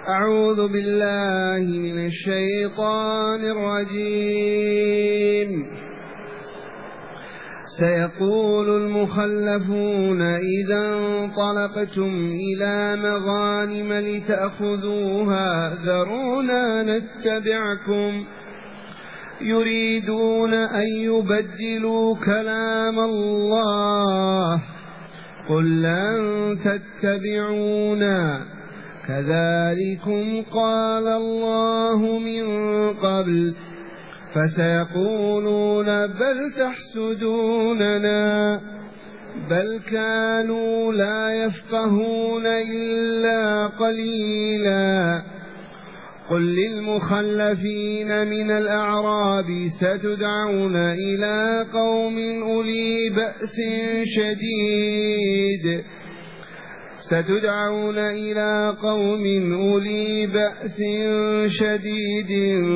أعوذ بالله من الشيطان الرجيم. سيقول المخلفون إذا انطلقتم إلى مغانم لتأخذوها ذرونا نتبعكم يريدون أن يبدلوا كلام الله قل لن تتبعونا كذلكم قال الله من قبل فسيقولون بل تحسدوننا بل كانوا لا يفقهون إلا قليلا. قل للمخلفين من الأعراب ستدعون إلى قوم أولي بأس شديد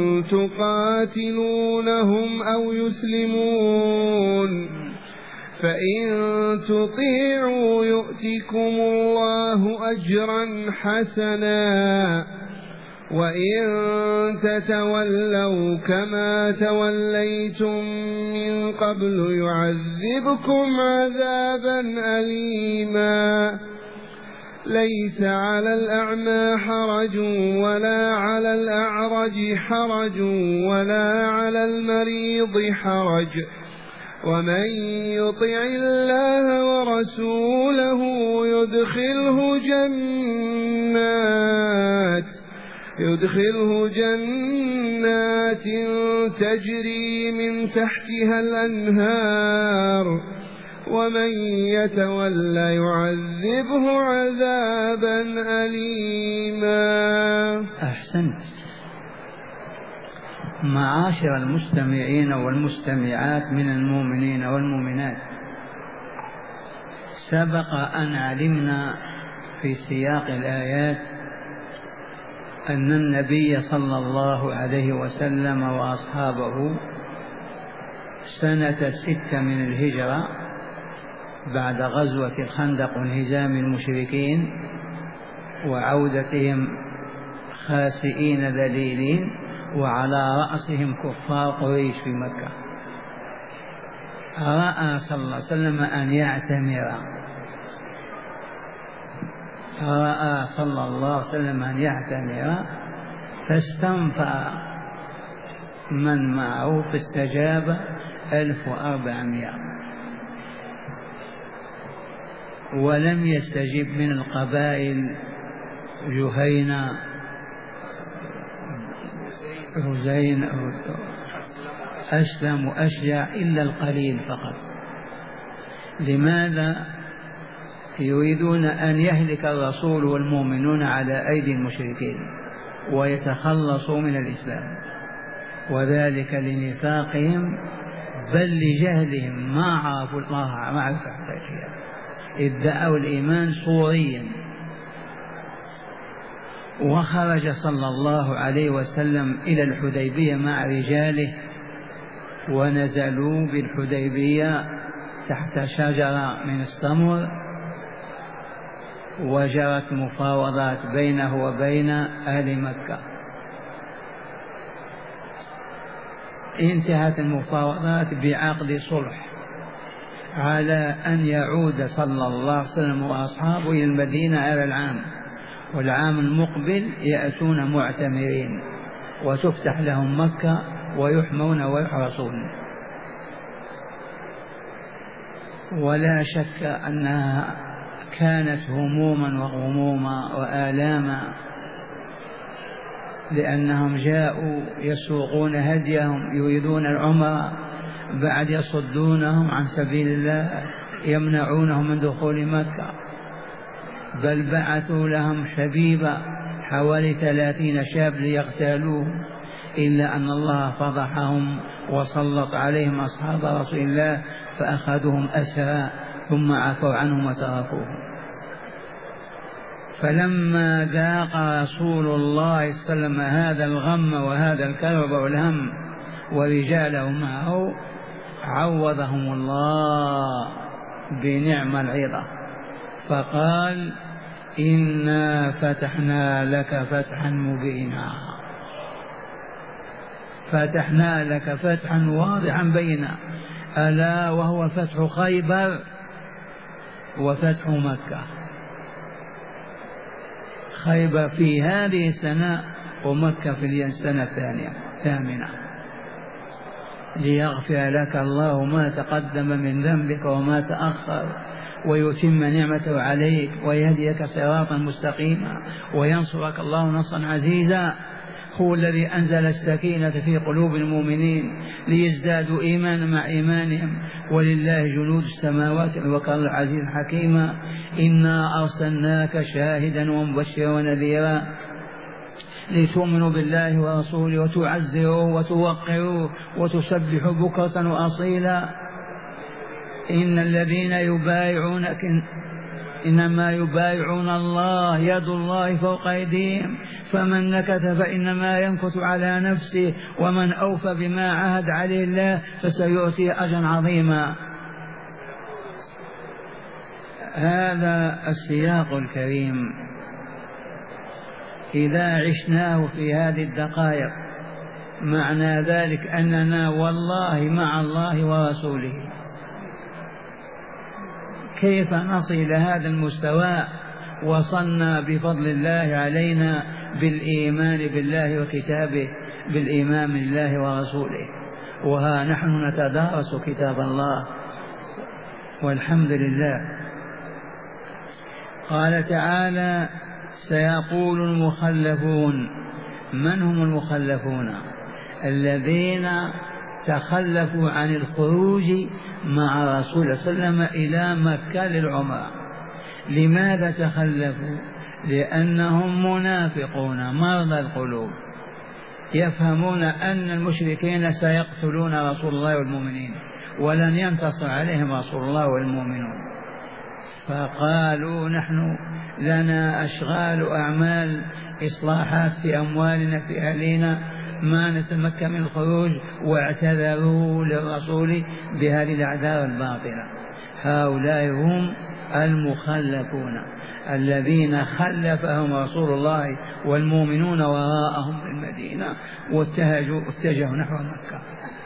تقاتلونهم أو يسلمون فإن تطيعوا يؤتكم الله أجرا حسنا وإن تتولوا كما توليتم من قبل يعذبكم عذابا أليما. ليس على الأعمى حرج ولا على الأعرج حرج ولا على المريض حرج ومن يطع الله ورسوله يدخله جنات تجري من تحتها الأنهار ومن يتولى يعذبه عذابا أليما. أحسنت. معاشر المستمعين والمستمعات من المؤمنين والمؤمنات، سبق أن علمنا في سياق الآيات أن النبي صلى الله عليه وسلم وأصحابه سنة 6 من الهجرة بعد غزوة الخندق وانهزام المشركين وعودتهم خاسئين ذليلين وعلى رأسهم كفار قريش في مكة، رأى صلى الله عليه وسلم أن يعتمر فاستنفع من معه فاستجاب 1400 ولم يستجب من القبائل جهينة هزين أسلم وأشجع إلا القليل فقط. لماذا؟ يريدون أن يهلك الرسول والمؤمنون على أيدي المشركين ويتخلصوا من الإسلام، وذلك لنفاقهم بل لجهلهم ما عرفوا الله معرفة حقيقية، ادعوا الإيمان صوريا. وخرج صلى الله عليه وسلم إلى الحديبية مع رجاله ونزلوا بالحديبية تحت شجرة من السمر، وجرت مفاوضات بينه وبين أهل مكة. انتهت المفاوضات بعقد صلح على أن يعود صلى الله عليه وسلم وأصحابه إلى المدينة على العام، والعام المقبل يأتون معتمرين وتفتح لهم مكة ويحمون ويحرسون. ولا شك أنها كانت هموما وغموما وآلاما، لأنهم جاءوا يسوقون هديهم يريدون العمرة، بعد يصدونهم عن سبيل الله، يمنعونهم من دخول مكة، بل بعثوا لهم شبيبة حوالي 30 شاب ليغتالوهم، إلا أن الله فضحهم وسلط عليهم أصحاب رسول الله فأخذوهم أسرى ثم عفوا عنهم وتركوهم. فلما ذاق رسول الله صلى الله عليه وسلم هذا الغم وهذا الكرب والهم ورجاله معه، عوضهم الله بنعم العظة، فقال إنا فتحنا لك فتحا مبينا، فتحنا لك فتحا واضحا بينا، ألا وهو فتح خيبر وفتح مكة. خيبر في هذه السنة ومكة في السنة الثامنة، ليغفر لك الله ما تقدم من ذنبك وما تأخر، ويتم نعمته عليك ويهديك صراطا مستقيما، وينصرك الله نصرا عزيزا. هو الذي أنزل السكينة في قلوب المؤمنين ليزدادوا إيمانا مع إيمانهم، ولله جنود السماوات وكان العزيز حكيما. إنا أرسلناك شاهدا ومبشرا ونذيرا لتؤمنوا بالله ورسوله وتعزروه وتوقروه وتسبحوا بكرة وأصيلا. إن الذين يبايعونك إنما يبايعون الله، يد الله فوق أيديهم، فمن نكث فإنما ينكث على نفسه، ومن أوفى بما عهد عليه الله فسيؤتي أجرا عظيما. هذا السياق الكريم إذا عشناه في هذه الدقائق معنى ذلك أننا والله مع الله ورسوله. كيف نصل إلى هذا المستوى؟ وصلنا بفضل الله علينا بالإيمان بالله وكتابه، بالإيمان بالله ورسوله، وها نحن نتدارس كتاب الله والحمد لله. قال تعالى: سيقول المخلفون. من هم المخلفون؟ الذين تخلفوا عن الخروج مع رسول الله صلى الله عليه وسلم إلى مكة للعمرة. لماذا تخلفوا؟ لأنهم منافقون مرضى القلوب، يفهمون أن المشركين سيقتلون رسول الله والمؤمنين ولن ينتصر عليهم رسول الله والمؤمنون، فقالوا نحن لنا أشغال وأعمال، إصلاحات في أموالنا في أهلنا، ما نتمكن من الخروج، واعتذروا للرسول بهذه الأعذار الباطلة. هؤلاء هم المخلفون الذين خلفهم رسول الله والمؤمنون وراءهم في المدينة واتجهوا نحو مكة.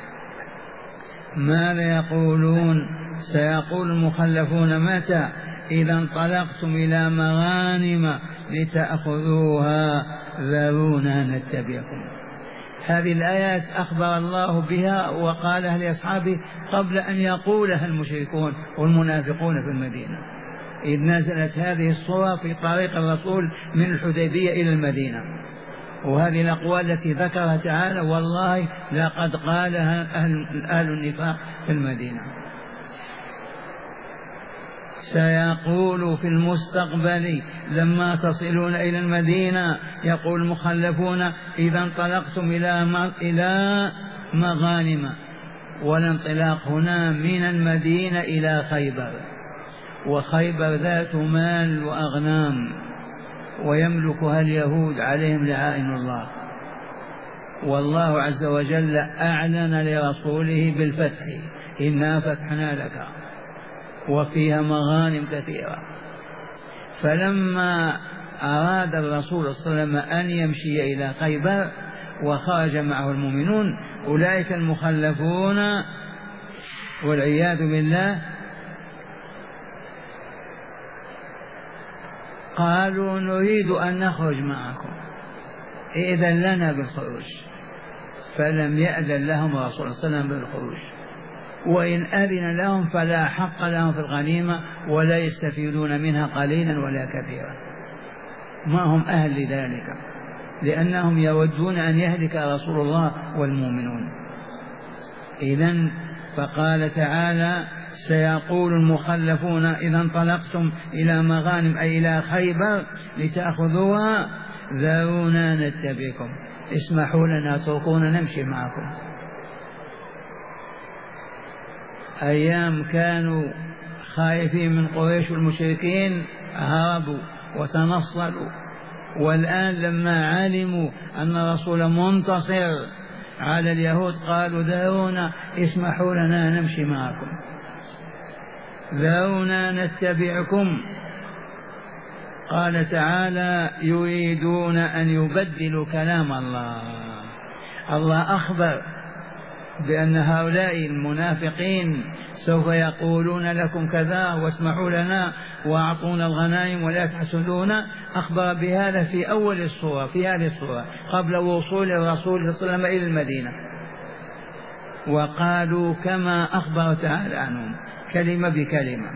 ماذا يقولون؟ سيقول المخلفون: متى؟ إذا انطلقتم إلى مغانم لتأخذوها ذرونا نتبعكم. هذه الآيات أخبر الله بها وقالها لأصحابه قبل أن يقولها المشركون والمنافقون في المدينة، إذ نزلت هذه الصورة في طريق الرسول من الحديبية إلى المدينة. وهذه الأقوال التي ذكرها تعالى والله لقد قالها أهل النفاق في المدينة. سيقول في المستقبل لما تصلون إلى المدينة، يقول المخلفون: إذا انطلقتم إلى مغانم. والانطلاق هنا من المدينة إلى خيبر، وخيبر ذات مال وأغنام ويملكها اليهود عليهم لعائن الله، والله عز وجل أعلن لرسوله بالفتح: إنا فتحنا لك، وفيها مغانم كثيرة. فلما أراد الرسول صلى الله عليه وسلم أن يمشي إلى خيبر وخرج معه المؤمنون، أولئك المخلفون والعياذ بالله قالوا: نريد أن نخرج معكم، إذن لنا بالخروج. فلم يأذن لهم الرسول صلى الله عليه وسلم بالخروج، وإن أذن لهم فلا حق لهم في الغنيمة ولا يستفيدون منها قليلا ولا كثيرا، ما هم أهل لذلك، لأنهم يودون أن يهلك رسول الله والمؤمنون. إذن فقال تعالى: سيقول المخلفون إذا انطلقتم إلى مغانم أي إلى خيبر لتأخذوها ذرونا نتبعكم، اسمحوا لنا اتركونا نمشي معكم. أيام كانوا خائفين من قريش والمشركين هربوا وتنصلوا، والآن لما علموا أن الرسول منتصر على اليهود قالوا: ذرونا، اسمحوا لنا نمشي معكم، ذرونا نتبعكم. قال تعالى يريدون أن يبدلوا كلام الله. الله أخبر بأن هؤلاء المنافقين سوف يقولون لكم كذا واسمحوا لنا وأعطونا الغنائم ولا تحسدونا. أخبر بهذا في أول الصورة، في هذه الصورة قبل وصول الرسول صلى الله عليه وسلم إلى المدينة، وقالوا كما أخبر تعالى عنهم كلمة بكلمة: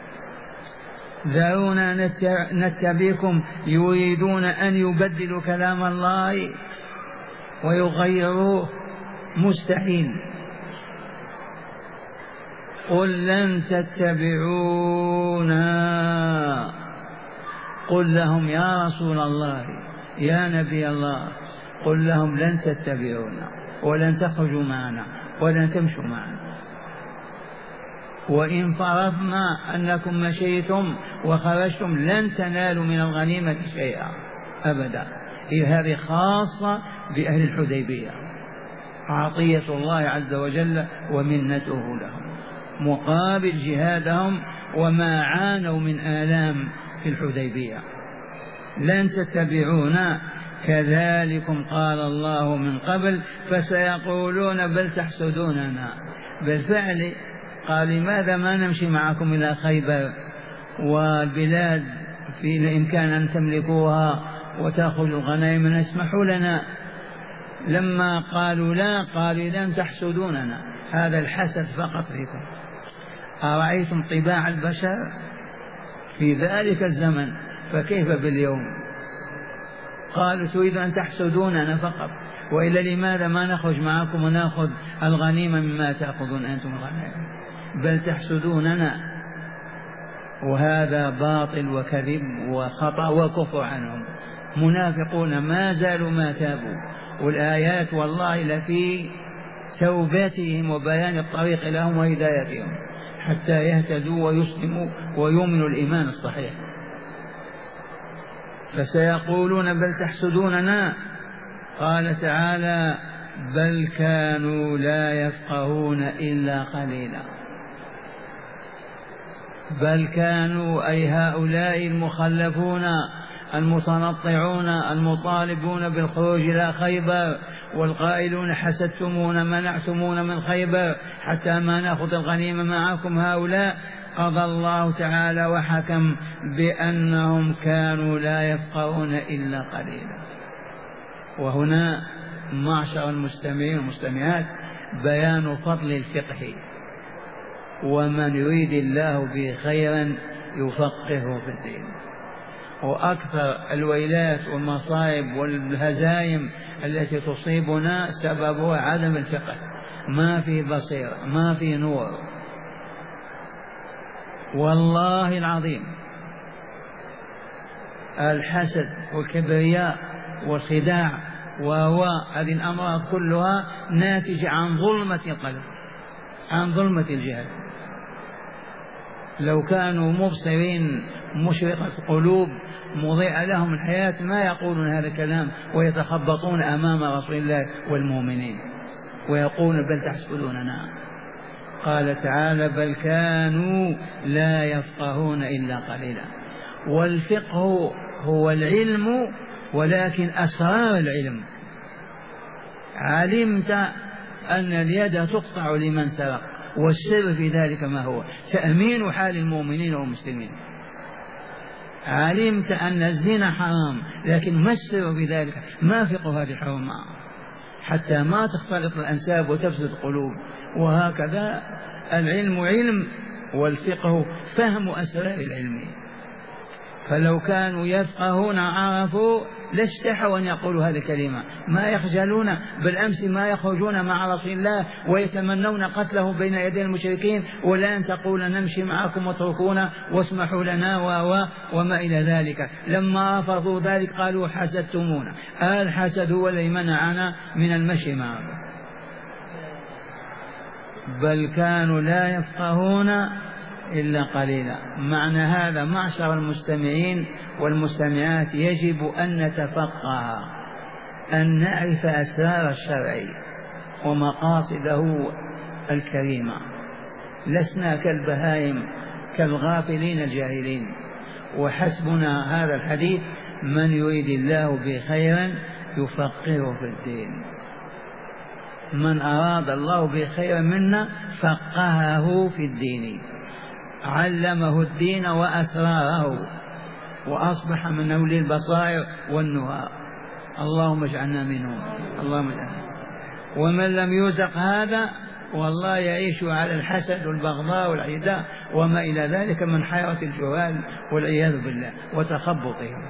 ذرونا نتبعكم. يريدون أن يبدلوا كلام الله ويغيروه، مستحيل. قل لن تتبعونا. قل لهم يا رسول الله يا نبي الله، قل لهم لن تتبعونا ولن تخرجوا معنا ولن تمشوا معنا، وإن فرضنا أنكم مشيتم وخرجتم لن تنالوا من الغنيمة شيئا أبدا. هذه خاصة بأهل الحديبية، عطية الله عز وجل ومنته لهم مقابل جهادهم وما عانوا من آلام في الحديبية. لن تتبعونا كذلكم قال الله من قبل فسيقولون بل تحسدوننا. بالفعل قال لماذا ما نمشي معكم إلى خيبر والبلاد في الإمكان أن تملكوها وتأخذوا الغنائم اسمحوا لنا. لما قالوا لا قالوا لن تحسدوننا، هذا الحسد فقط فيكم. أرأيتم طباع البشر في ذلك الزمن فكيف باليوم؟ قالوا تريد أن تحسدوننا فقط، وإلا لماذا ما نخرج معكم ونأخذ الغنيمة مما تأخذون أنتم الغنائم؟ بل تحسدوننا. وهذا باطل وكذب وخطأ وكفر عنهم. منافقون ما زالوا ما تابوا، والآيات والله لفي توبتهم وبيان الطريق لهم وهدايتهم حتى يهتدوا ويسلموا ويؤمنوا الإيمان الصحيح. فسيقولون بل تحسدوننا. قال تعالى بل كانوا لا يفقهون إلا قليلا. بل كانوا أي هؤلاء المخلفون المتنطعون المطالبون بالخروج إلى خيبر والقائلون حسدتمونا منعتمونا من خيبر حتى ما نأخذ الغنيمة معكم، هؤلاء قضى الله تعالى وحكم بأنهم كانوا لا يفقهون إلا قليلا. وهنا معشر المستمعين والمستمعات بيان فضل الفقه، ومن يريد الله به خيرا يفقهه في الدين. وأكثر الويلات والمصائب والهزائم التي تصيبنا سببها عدم الفقه، ما في بصيرة ما في نور. والله العظيم الحسد والكبرياء والخداع هذه الأمراض كلها ناتجة عن ظلمة القلب، عن ظلمة الجهل. لو كانوا مبصرين مشرقة القلوب مضيئة لهم الحياة ما يقولون هذا الكلام ويتخبطون أمام رسول الله والمؤمنين ويقولون بل تحسدوننا. قال تعالى بل كانوا لا يفقهون إلا قليلا. والفقه هو العلم ولكن أسرار العلم. علمت أن اليد تقطع لمن سرق، والسر في ذلك ما هو؟ تأمين حال المؤمنين والمسلمين. علمت أن الزنا حرام، لكن ما السر في ذلك؟ ما فقه هذه الحرمة حتى ما تختلط الأنساب وتفسد القلوب. وهكذا العلم علم والفقه فهم أسرار العلم. فلو كانوا يفقهون عرفوا لاستحوا أن يقولوا هذه الكلمة، ما يخجلون. بالأمس ما يخرجون مع رسول الله ويتمنون قتله بين يدي المشركين، والآن تقول نمشي معكم واتركونا واسمحوا لنا وما إلى ذلك. لما رفضوا ذلك قالوا حسدتمونا. الحسد هو الذي منعنا من المشي معكم. بل كانوا لا يفقهون إلا قليلا. معنى هذا معشر المستمعين والمستمعات يجب أن نتفقه، أن نعرف أسرار الشرع ومقاصده الكريمة. لسنا كالبهائم كالغافلين الجاهلين. وحسبنا هذا الحديث: من يريد الله به خيرا يفقهه في الدين. من أراد الله به خيرا منا فقهه في الدين، علمه الدين وأسراره، وأصبح من أولي البصائر والنهى. اللهم اجعلنا منهم، اللهم اجعلنا. ومن لم يرزق هذا والله يعيش على الحسد والبغضاء والعداء وما إلى ذلك من حيرة الجهال والعياذ بالله وتخبطهم.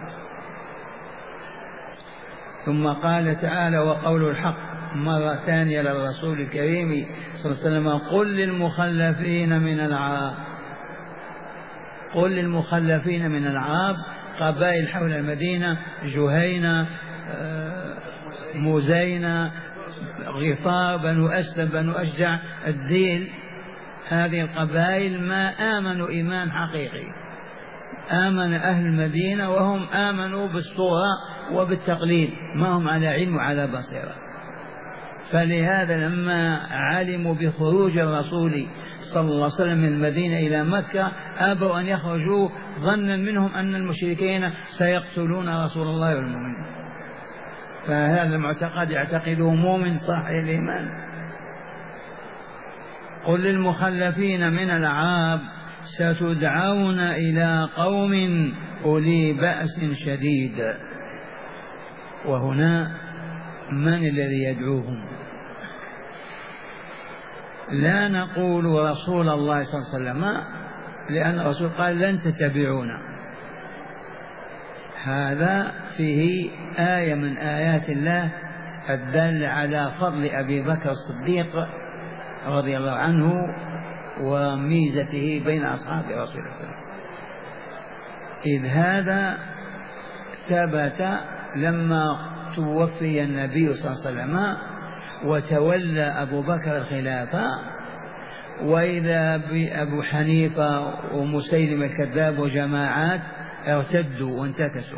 ثم قال تعالى: وقول الحق، مرة ثانية للرسول الكريم صلى الله عليه وسلم: قل للمخلفين من الأعراب. قل للمخلفين من الأعراب، قبائل حول المدينة: جهينة، مزينة، غفار، بنو أسلم، بنو أشجع، الديل. هذه القبائل ما آمنوا إيمان حقيقي. آمن أهل المدينة وهم آمنوا بالصورة وبالتقليد، ما هم على علم وعلى بصيرة. فلهذا لما علموا بخروج الرسول صلى الله عليه وسلم من المدينة إلى مكة أبوا أن يخرجوا، ظنا منهم أن المشركين سيقتلون رسول الله والمؤمنين. فهذا المعتقد يعتقده مؤمن صاحب الإيمان. قل للمخلفين من الأعراب: ستدعون إلى قوم أولي بأس شديد. وهنا من الذي يدعوهم؟ لا نقول رسول الله صلى الله عليه وسلم، لأن الرسول قال: لن تتبعونا. هذا فيه آية من آيات الله الدالة على فضل أبي بكر الصديق رضي الله عنه وميزته بين أصحاب رسول الله. إذ هذا ثبت لما توفي النبي صلى الله عليه وسلم وتولى أبو بكر الخلافة، وإذا بأبو حنيفة ومسيلم الكذاب وجماعات ارتدوا وانتكسوا.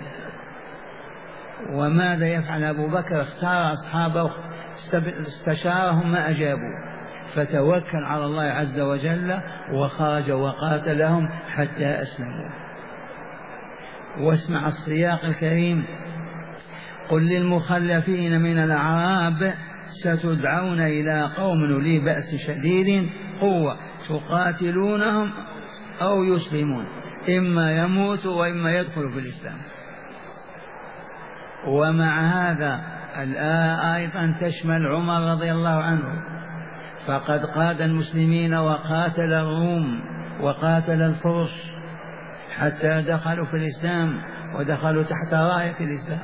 وماذا يفعل أبو بكر؟ اختار أصحابه، استشارهم ما أجابوا، فتوكل على الله عز وجل وخرج وقاتلهم حتى أسلموا. واسمع السياق الكريم: قل للمخلفين من الأعراب: ستدعون إلى قوم أولي بأس شديد قوة تقاتلونهم أو يسلمون، إما يموتوا وإما يدخلوا في الإسلام. ومع هذا الآية أيضا تشمل عمر رضي الله عنه، فقد قاد المسلمين وقاتل الروم وقاتل الفرس حتى دخلوا في الإسلام ودخلوا تحت راية الإسلام.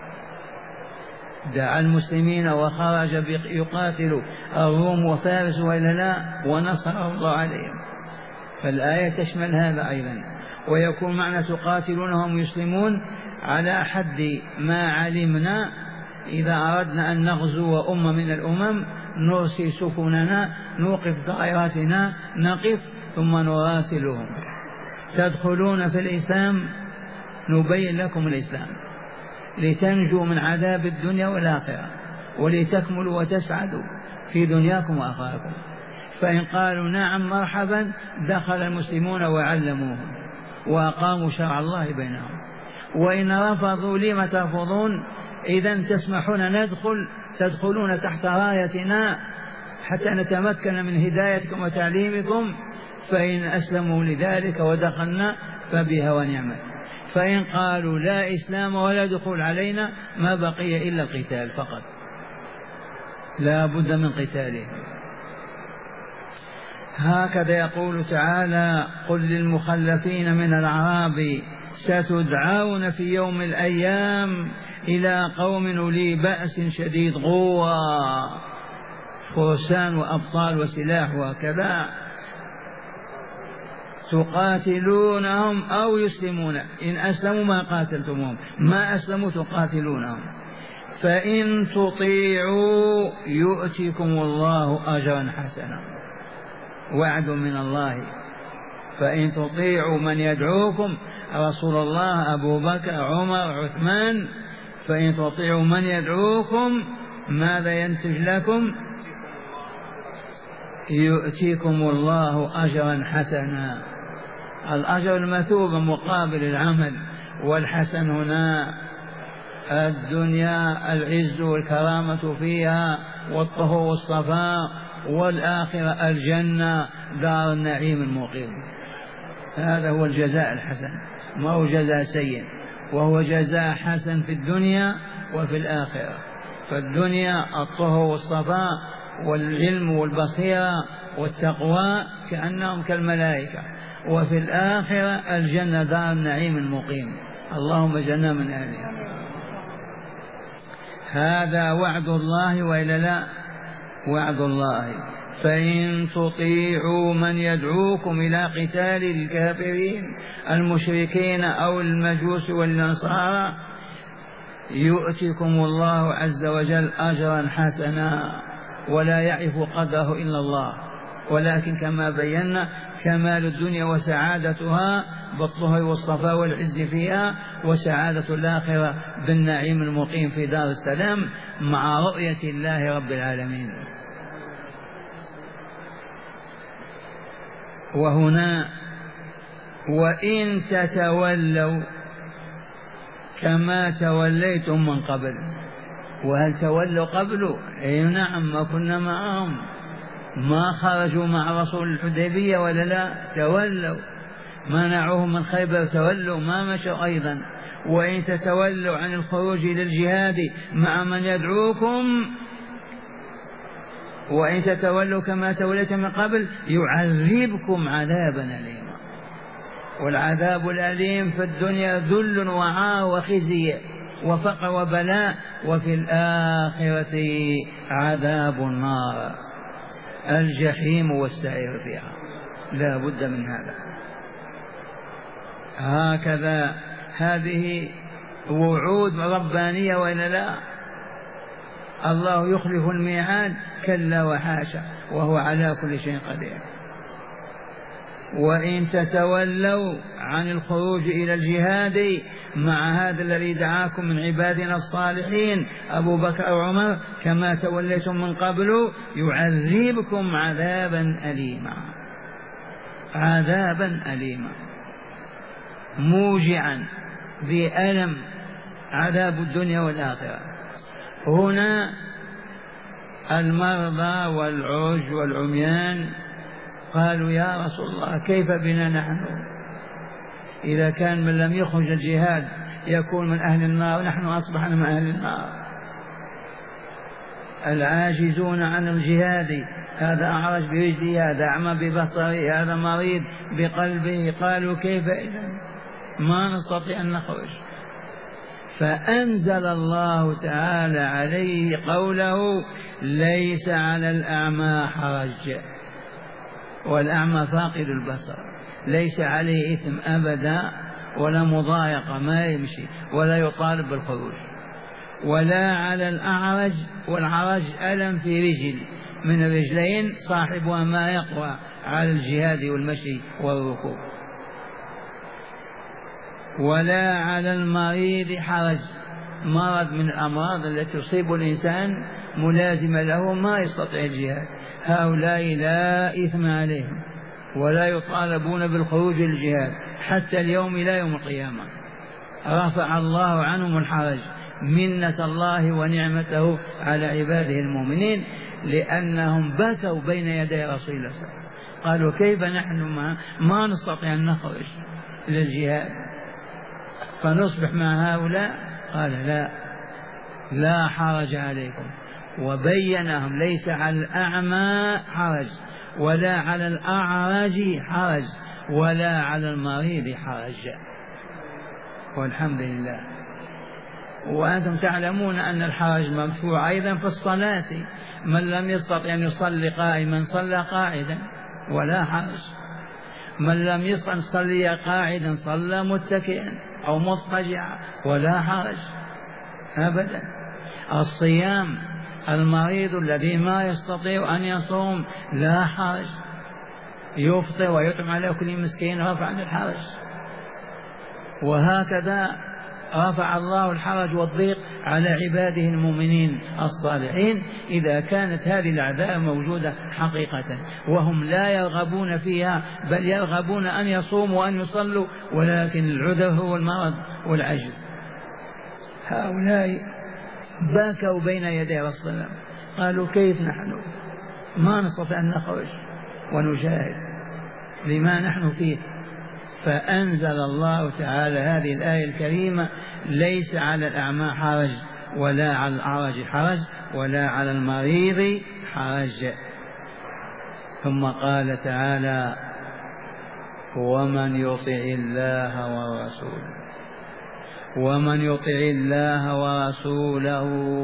دعا المسلمين وخرج يقاتل الروم وفارس وإلا لا، ونصره الله عليهم. فالآية تشمل هذا أيضا. ويكون معنى تقاتلونهم يسلمون على حد ما علمنا. إذا أردنا أن نغزو أمة من الأمم نرسل سفننا، نوقف طائراتنا، نقف ثم نراسلهم: تدخلون في الإسلام نبين لكم الإسلام لتنجوا من عذاب الدنيا والآخرة ولتكملوا وتسعدوا في دنياكم وآخركم. فإن قالوا نعم مرحبا دخل المسلمون وعلموهم وأقاموا شرع الله بينهم. وإن رفضوا لما ترفضون؟ إذن تسمحون ندخل، تدخلون تحت رايتنا حتى نتمكن من هدايتكم وتعليمكم. فإن أسلموا لذلك ودخلنا فبها ونعمت. فإن قالوا لا إسلام ولا دخول علينا ما بقي إلا القتال فقط، لا بد من قتالهم. هكذا يقول تعالى: قل للمخلفين من الأعراب: ستدعون في يوم الأيام إلى قوم أولي بأس شديد قوة، فرسان وأبطال وسلاح وكذا، تقاتلونهم أو يسلمون. إن أسلموا ما قاتلتموهم، ما أسلموا تقاتلونهم. فإن تطيعوا يؤتكم الله أجرا حسنا، وعد من الله. فإن تطيعوا من يدعوكم، رسول الله، أبو بكر، عمر، عثمان، فإن تطيعوا من يدعوكم ماذا ينتج لكم؟ يؤتيكم الله أجرا حسنا. الأجر المثوب مقابل العمل. والحسن هنا الدنيا العز والكرامة فيها والطهور والصفاء، والآخرة الجنة دار النعيم المقيم. هذا هو الجزاء الحسن، ما هو جزاء سيء، وهو جزاء حسن في الدنيا وفي الآخرة. فالدنيا الطهور والصفاء والعلم والبصيرة والتقوى كأنهم كالملائكة، وفي الآخرة الجنة دار النعيم المقيم. اللهم اجعلنا من أهلها. هذا وعد الله وإلا لا؟ وعد الله. فإن تطيعوا من يدعوكم إلى قتال الكافرين المشركين أو المجوس والنصارى يؤتكم الله عز وجل أجرا حسنا، ولا يعرف قدره إلا الله. ولكن كما بينا كمال الدنيا وسعادتها بالطهر والصفاء والعز فيها، وسعادة الآخرة بالنعيم المقيم في دار السلام مع رؤية الله رب العالمين. وهنا وإن تتولوا كما توليتم من قبل. وهل تولوا قبل؟ أي نعم، ما كنا معهم، ما خرجوا مع رسول الحديبية ولا لا؟ تولوا. منعوهم من خيبر تولوا، ما مشوا أيضا. وإن تتولوا عن الخروج إلى الجهاد مع من يدعوكم، وإن تتولوا كما توليتم من قبل يعذبكم عذابا أليما. والعذاب الأليم في الدنيا ذل وعار وخزي وفقر وبلاء، وفي الآخرة عذاب النار الجحيم والسعير فيها، لا بد من هذا. هكذا هذه وعود ربانية وإلا لا؟ الله يخلف الميعاد؟ كلا وحاشا، وهو على كل شيء قدير. وإن تتولوا عن الخروج إلى الجهاد مع هذا الذي دعاكم من عبادنا الصالحين أبو بكر وعمر كما توليتم من قبل يعذبكم عذابا أليما، عذابا أليما موجعا بألم، عذاب الدنيا والآخرة. هنا المرضى والعرج والعميان قالوا يا رسول الله كيف بنا نحن إذا كان من لم يخرج الجهاد يكون من أهل النار، نحن أصبحنا من أهل النار. العاجزون عن الجهاد، هذا أعرج برجله، هذا أعمى ببصره، هذا مريض بقلبه، قالوا كيف إذن ما نستطيع أن نخرج. فأنزل الله تعالى عليه قوله ليس على الأعمى حرج، والأعمى فاقد البصر ليس عليه إثم أبدا، ولا مضايقة، ما يمشي ولا يطالب بالخروج. ولا على الأعرج، والعرج ألم في رجل من الرجلين صاحبها ما يقوى على الجهاد والمشي والركوب. ولا على المريض حرج، مرض من الأمراض التي تصيب الإنسان ملازمة له ما يستطيع الجهاد، هؤلاء لا إثم عليهم ولا يطالبون بالخروج للجهاد حتى اليوم إلى يوم القيامة. رفع الله عنهم الحرج، منة الله ونعمته على عباده المؤمنين، لأنهم بكوا بين يدي رسول الله صلى الله عليه وسلم، قالوا كيف نحن ما نستطيع أن نخرج للجهاد فنصبح مع هؤلاء؟ قال لا حرج عليكم. وبينهم ليس على الأعمى حرج، ولا على الأعرج حرج، ولا على المريض حرج، والحمد لله. وأنتم تعلمون أن الحرج مرفوع أيضا في الصلاة، من لم يستطع أن يصلي قائما صلى قاعدا ولا حرج، من لم يستطع أن يصلي قاعدا صلى متكئا أو مضطجعا ولا حرج أبدا. الصيام، المريض الذي ما يستطيع أن يصوم لا حرج، يفطر ويطعم على كل مسكين رفعا الحرج. وهكذا رفع الله الحرج والضيق على عباده المؤمنين الصالحين إذا كانت هذه الأعداء موجودة حقيقة، وهم لا يرغبون فيها، بل يرغبون أن يصوموا وأن يصلوا، ولكن العذر هو المرض والعجز. هؤلاء باكوا بين يدي رسول الله، قالوا كيف نحن ما نستطيع أن نخرج ونجاهد لما نحن فيه؟ فأنزل الله تعالى هذه الآية الكريمة: ليس على الأعمى حرج ولا على الأعرج حرج ولا على المريض حرج. ثم قال تعالى: ومن يطع الله ورسوله، ومن يطع الله ورسوله،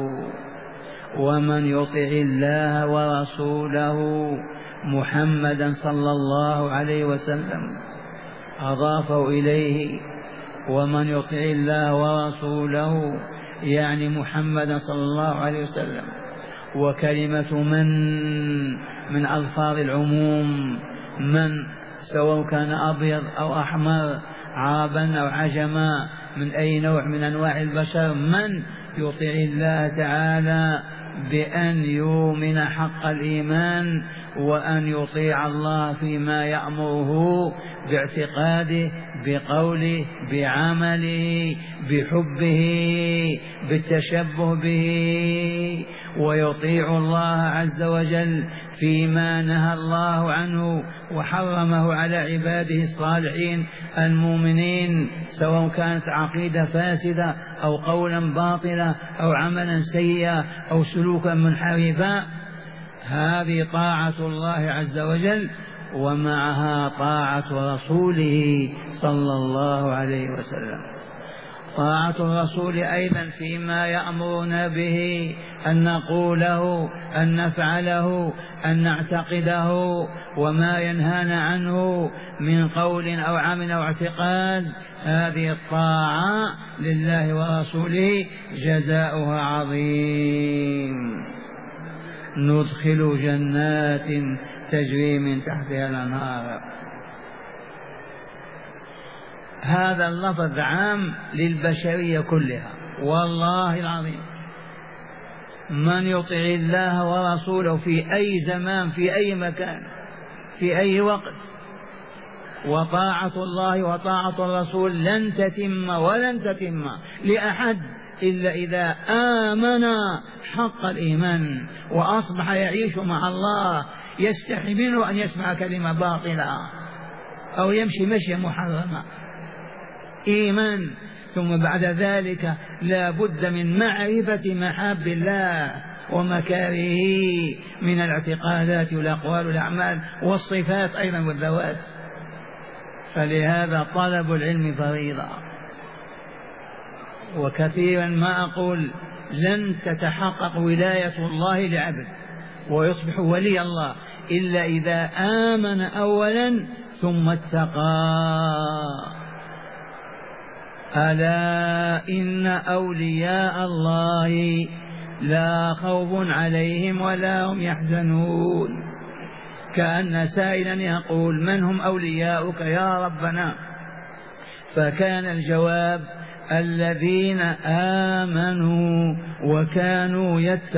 ومن يطع الله ورسوله محمدا صلى الله عليه وسلم أضافه إليه. ومن يطع الله ورسوله يعني محمدا صلى الله عليه وسلم. وكلمة من ألفاظ العموم، من سواء كان أبيض أو أحمر، عربا أو عجما، من أي نوع من أنواع البشر، من يطع الله تعالى بأن يؤمن حق الإيمان وأن يطيع الله فيما يأمره باعتقاده، بقوله، بعمله، بحبه، بالتشبه به، ويطيع الله عز وجل فيما نهى الله عنه وحرمه على عباده الصالحين المؤمنين، سواء كانت عقيدة فاسدة أو قولا باطلا أو عملا سيئا أو سلوكا منحرفا. هذه طاعة الله عز وجل، ومعها طاعة رسوله صلى الله عليه وسلم. طاعة الرسول أيضا فيما يأمرنا به، أن نقوله، أن نفعله، أن نعتقده، وما ينهانا عنه من قول أو عمل أو اعتقاد. هذه الطاعة لله ورسوله جزاؤها عظيم. ندخل جنات تجري من تحتها الأنهار. هذا اللفظ عام للبشرية كلها، والله العظيم. من يطع الله ورسوله في أي زمان، في أي مكان، في أي وقت، وطاعة الله وطاعة الرسول لن تتم ولن تتم لأحد إلا إذا آمن حق الإيمان وأصبح يعيش مع الله، يستحي منه أن يسمع كلمة باطلة أو يمشي مشيا محرما. إيمان. ثم بعد ذلك لا بد من معرفة محاب الله ومكارهه من الاعتقادات والأقوال والأعمال والصفات أيضا والذوات. فلهذا طلب العلم فريضة. وكثيرا ما أقول لن تتحقق ولاية الله لعبد ويصبح ولي الله إلا إذا آمن أولا ثم اتقى. ألا إن أولياء الله لا خوف عليهم ولا هم يحزنون. كأن سائلا يقول: من هم أولياؤك يا ربنا؟ فكان الجواب: الذين آمنوا وكانوا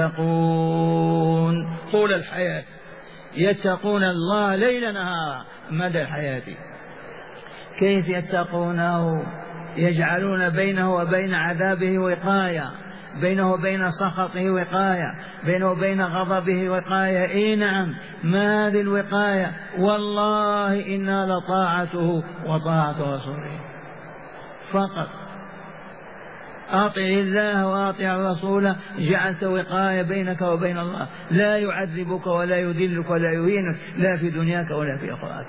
يتقون طول الحياة، يتقون الله ليل نهار مدى الحياة. كيف يتقونه؟ يجعلون بينه وبين عذابه وقاية، بينه وبين سخطه وقاية، بينه وبين غضبه وقاية. إيه نعم، ما هذه الوقاية؟ والله إنا لطاعته وطاعة رسوله فقط. أطع الله وأطع الرسول، جعلت وقاية بينك وبين الله، لا يعذبك ولا يذلك ولا يهينك، لا في دنياك ولا في أخراك.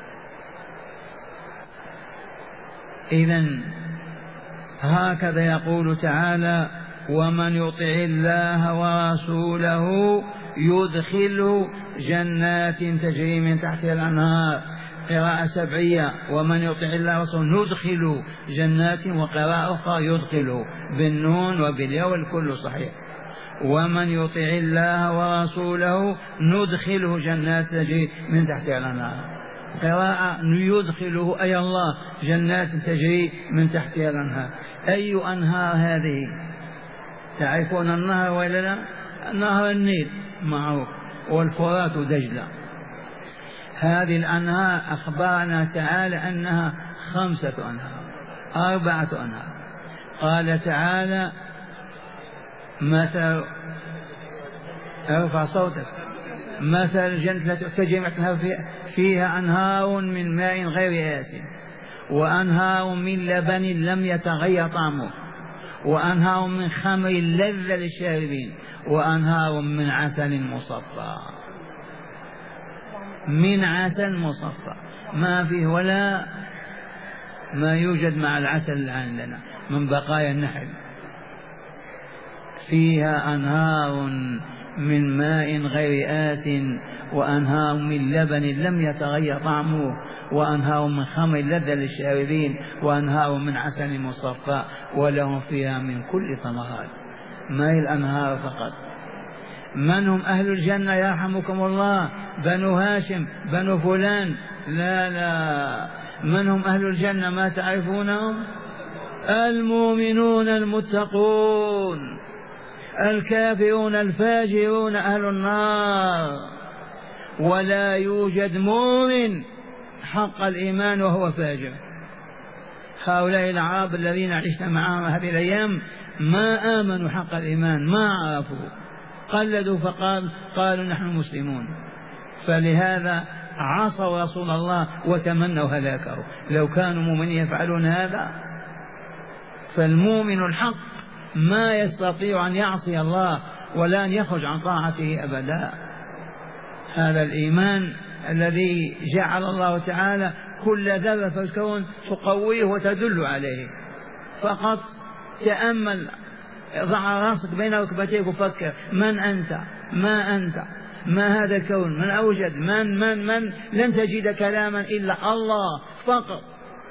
إذن هكذا يقول تعالى: ومن يطع الله ورسوله يدخل جنات تجري من تحتها الأنهار. قراءة سبعية: ومن يطع الله ورسوله ندخل جنات، وقراءة أخرى يدخل بالنون وبالياء والكل صحيح. ومن يطع الله ورسوله ندخله جنات تجري من تحتها الأنهار. قراءة يدخله أي الله جنات تجري من تحتها الأنهار. أي أنهار هذه؟ تعرفون النهر ولا لا؟ نهر النيل معروف، والفرات ودجلة. هذه الأنهار أخبرنا تعالى أنها 5 أنهار 4 أنهار. قال تعالى مثل، ارفع صوتك، مثل الجنة تجري فيها أنهار من ماء غير آسن، وأنهار من لبن لم يتغير طعمه، وأنهار من خمر لذة للشاربين، وأنهار من عسل مصفى. من عسل مصفى، ما فيه ولا ما يوجد مع العسل اللي عندنا من بقايا النحل. فيها أنهار من ماء غير آسن، وأنهار من لبن لم يتغير طعمه، وأنهار من خمر لذة للشاربين، وأنهار من عسل مصفى، ولهم فيها من كل ثمرات. ما هي الأنهار فقط. من هم أهل الجنة يرحمكم الله؟ بنو هاشم، بنو فلان؟ لا لا، من هم أهل الجنة ما تعرفونهم؟ المؤمنون المتقون. الكافرون الفاجرون أهل النار. ولا يوجد مؤمن حق الإيمان وهو فاجر. هؤلاء العرب الذين عشنا معهم هذه الأيام ما آمنوا حق الإيمان، ما عرفوا، قلدوا قالوا نحن مسلمون. فلهذا عصوا رسول الله وتمنوا هلاكه. لو كانوا مؤمنين يفعلون هذا. فالمؤمن الحق ما يستطيع أن يعصي الله ولا أن يخرج عن طاعته أبدا. هذا الإيمان الذي جعل الله تعالى كل ذرة في الكون تقويه وتدل عليه. فقط تأمل، ضع راسك بين ركبتيك وفكر: من أنت؟ ما أنت؟ ما هذا الكون؟ من أوجد؟ من لن تجد كلاما إلا الله فقط.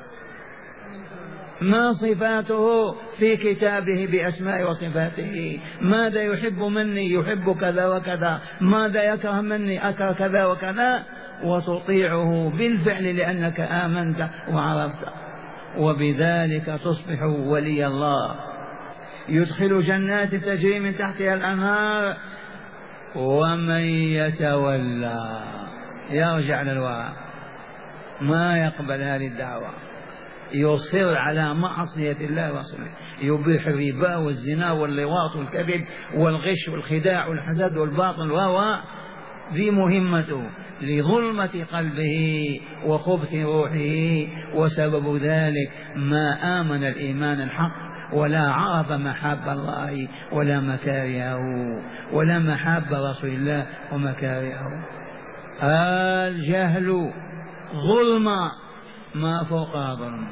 ما صفاته في كتابه بأسماء وصفاته؟ ماذا يحب مني؟ يحب كذا وكذا. ماذا يكره مني؟ أكره كذا وكذا. وتطيعه بالفعل لأنك آمنت وعرفت، وبذلك تصبح ولي الله. يدخل جنات تجري من تحتها الأنهار. ومن يتولى يرجع للوراء، ما يقبل هذه الدعوة، يصر على معصية الله ورسوله، يبيح الربا والزنا واللواط والكذب والغش والخداع والحسد والباطل، ذي مهمته لظلمة قلبه وخبث روحه. وسبب ذلك ما آمن الإيمان الحق ولا عرف محاب الله ولا مكارهه ولا محاب رسول الله ومكارهه. الجهل ظلمة ما فوقها ظلم.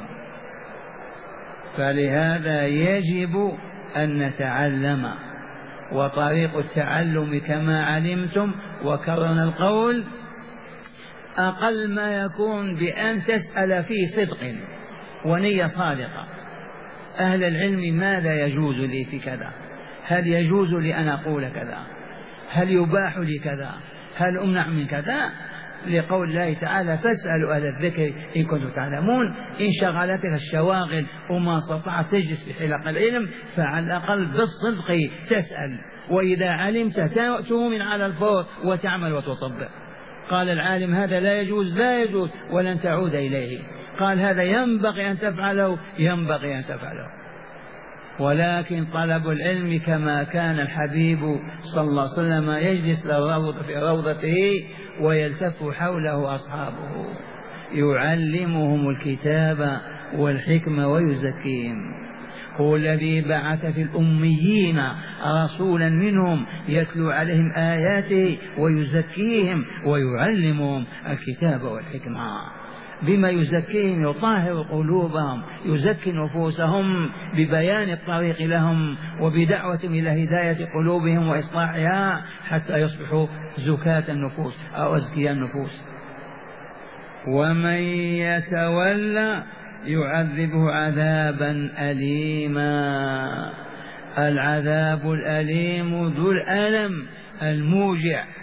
فلهذا يجب أن نتعلم. وطريق التعلم كما علمتم وكررنا القول أقل ما يكون بأن تسأل في صدق ونية صادقة: أهل العلم ماذا يجوز لي في كذا؟ هل يجوز لي أن أقول كذا؟ هل يباح لي كذا؟ هل أمنع من كذا؟ لقول الله تعالى: فاسألوا أهل الذكر إن كنتم تعلمون. إن شغلتك الشواغل وما استطعت تجلس في حلق العلم، فعلى الأقل بالصدق تسأل، وإذا علمت تؤمن على الفور وتعمل وتصبر. قال العالم: هذا لا يجوز، لا يجوز، ولن تعود إليه. قال: هذا ينبغي أن تفعله، ينبغي أن تفعله. ولكن طلب العلم كما كان الحبيب صلى الله عليه وسلم يجلس في روضته ويلتف حوله أصحابه يعلمهم الكتاب والحكمة ويزكيهم. هو الذي بعث في الأميين رسولا منهم يتلو عليهم آياته ويزكيهم ويعلمهم الكتاب والحكمة. بما يزكيهم يطهر قلوبهم، يزكي نفوسهم ببيان الطريق لهم وبدعوتهم إلى هداية قلوبهم وإصلاحها حتى يصبحوا زكاة النفوس أو أزكياء النفوس. ومن يتولى يعذبه عذابا أليما. العذاب الأليم ذو الألم الموجع،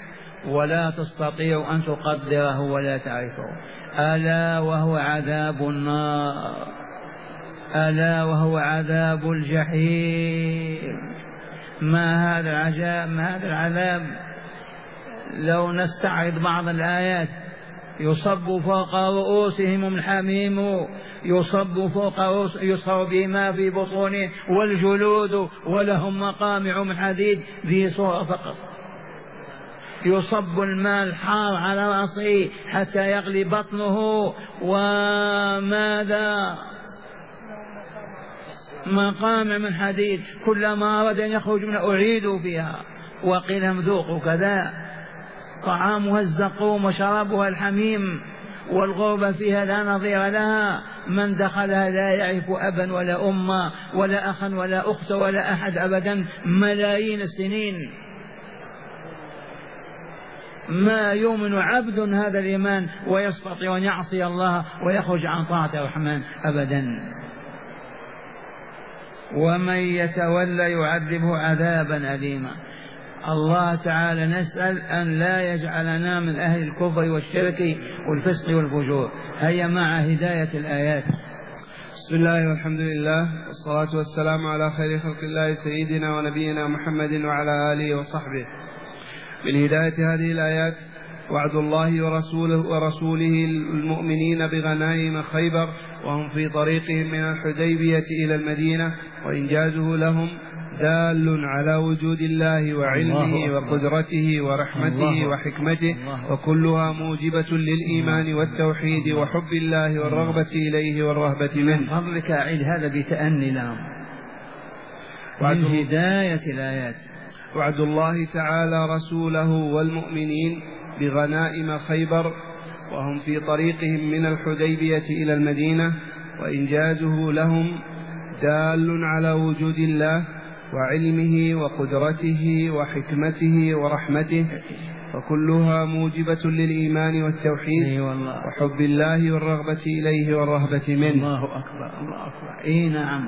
ولا تستطيع أن تقدره ولا تعرفه. ألا وهو عذاب النار، ألا وهو عذاب الجحيم. ما هذا العذاب، ما هذا العذاب. لو نستعرض بعض الآيات: يصب فوق رؤوسهم الحميم، يصب فوق يصب بما في بطونه والجلود ولهم مقامع من حديد. ذي صورة فقط. يصب الماء الحار على رأسه حتى يغلي بطنه، وماذا؟ مقامع من حديد، كلما أراد أن يخرج منها أعيدوا فيها وقيل لهم ذوقوا كذا. طعامها الزقوم وشرابها الحميم، والغربة فيها لا نظير لها، من دخلها لا يعرف أبا ولا أما ولا أخا ولا أخت ولا أحد أبدا ملايين السنين. ما يؤمن عبد هذا الإيمان ويستطيع أن يعصي الله ويخرج عن طاعة الرحمن أبدا. ومن يتولى يعذبه عذابا أليما. الله تعالى نسأل أن لا يجعلنا من أهل الكفر والشرك والفسق والفجور. هيا مع هداية الآيات. بسم الله والحمد لله والصلاة والسلام على خير خلق الله سيدنا ونبينا محمد وعلى آله وصحبه. من هداية هذه الآيات: وعد الله ورسوله المؤمنين بغنائم خيبر وهم في طريقهم من الحديبية إلى المدينة، وإنجازه لهم دال على وجود الله وعلمه وقدرته ورحمته وحكمته، وكلها موجبة للإيمان والتوحيد وحب الله والرغبة إليه والرهبة منه. فضلك أعيد هذا بتأني لهم. من هداية الآيات: وعد الله تعالى رسوله والمؤمنين بغنائم خيبر وهم في طريقهم من الحديبية إلى المدينة، وإنجازه لهم دال على وجود الله وعلمه وقدرته وحكمته ورحمته، وكلها موجبة للإيمان والتوحيد وحب الله والرغبة إليه والرهبة منه. الله أكبر الله أكبر. نعم.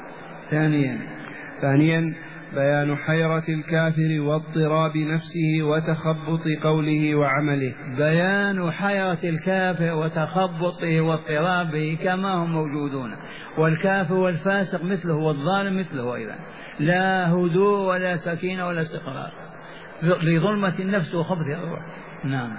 ثانيا بيان حيرة الكافر واضطراب نفسه وتخبط قوله وعمله. بيان حيرة الكافر وتخبطه واضطرابه كما هم موجودون، والكافر والفاسق مثله والظالم مثله أيضا، لا هدوء ولا سكينة ولا استقرار لظلمة النفس وخبث الروح. نعم.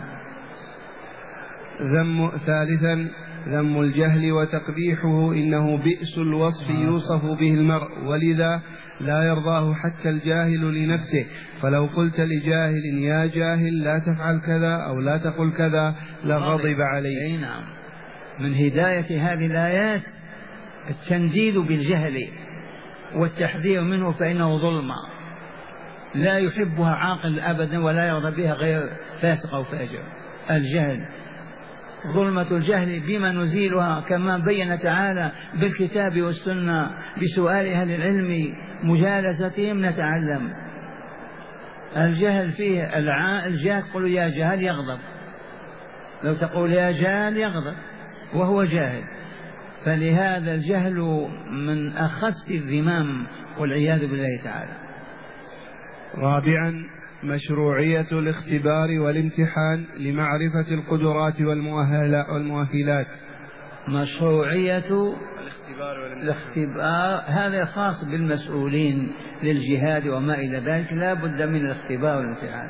ثالثا ذم الجهل وتقبيحه، إنه بئس الوصف يوصف به المرء، ولذا لا يرضاه حتى الجاهل لنفسه، فلو قلت لجاهل يا جاهل لا تفعل كذا أو لا تقل كذا لغضب عليه. نعم. من هداية هذه الآيات التنديد بالجهل والتحذير منه، فإنه ظلمة لا يحبها عاقل أبدا ولا يرضى بها غير فاسق أو فاجر. الجهل ظلمة الجهل بما نزيلها، كما بين تعالى بالكتاب والسنة بسؤال أهل العلم مجالستهم نتعلم. الجهل فيه الجهل تقول يا جهل يغضب، لو تقول يا جهل يغضب وهو جاهل. فلهذا الجهل من أخس الذمام والعياذ بالله تعالى. رابعا مشروعية الاختبار والامتحان لمعرفة القدرات والمؤهلات. مشروعية الاختبار هذا خاص بالمسؤولين للجهاد وما إلى ذلك، لا بد من الاختبار والامتحان.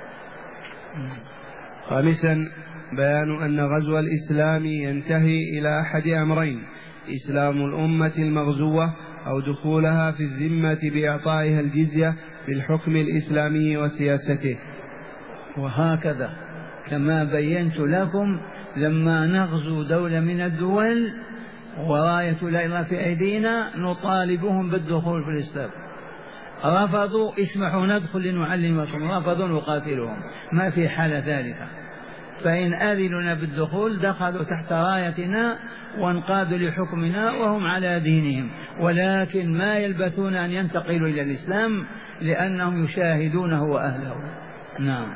خامسا بيان أن غزو الإسلام ينتهي إلى أحد أمرين: إسلام الأمة المغزوة أو دخولها في الذمة بإعطائها الجزية بالحكم الإسلامي وسياسته. وهكذا كما بينت لكم لما نغزو دولة من الدول وراية لا إله في أيدينا نطالبهم بالدخول في الإسلام، رفضوا اسمحوا ندخل لنعلمكم، رفضوا نقاتلهم، ما في حالة ثالثة. فإن آذننا بالدخول دخلوا تحت رايتنا وانقادوا لحكمنا وهم على دينهم، ولكن ما يلبثون أن ينتقلوا إلى الإسلام لأنهم يشاهدونه وأهله. نعم.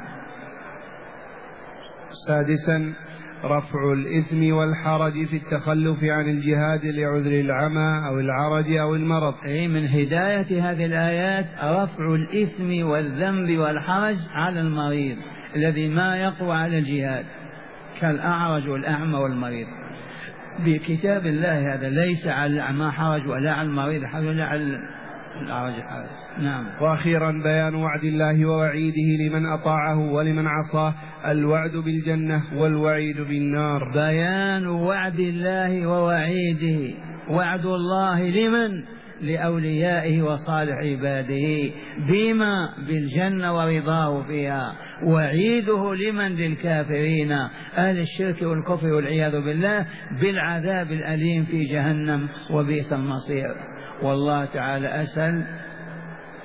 سادسا رفع الإثم والحرج في التخلف عن الجهاد لعذر العمى أو العرج أو المرض. من هداية هذه الآيات رفع الإثم والذنب والحرج على المريض الذي ما يقوى على الجهاد كالأعرج والأعمى والمريض. بكتاب الله هذا ليس على الأعمى حرج ولا على المريض حرج ولا على الأعرج حرج. نعم. وأخيرا بيان وعد الله ووعيده لمن أطاعه ولمن عصاه، الوعد بالجنة والوعيد بالنار. بيان وعد الله ووعيده، وعد الله لمن؟ لأوليائه وصالح عباده، بما؟ بالجنة ورضاه فيها. وعيده لمن؟ للكافرين أهل الشرك والكفر والعياذ بالله بالعذاب الأليم في جهنم وبئس المصير. والله تعالى أسأل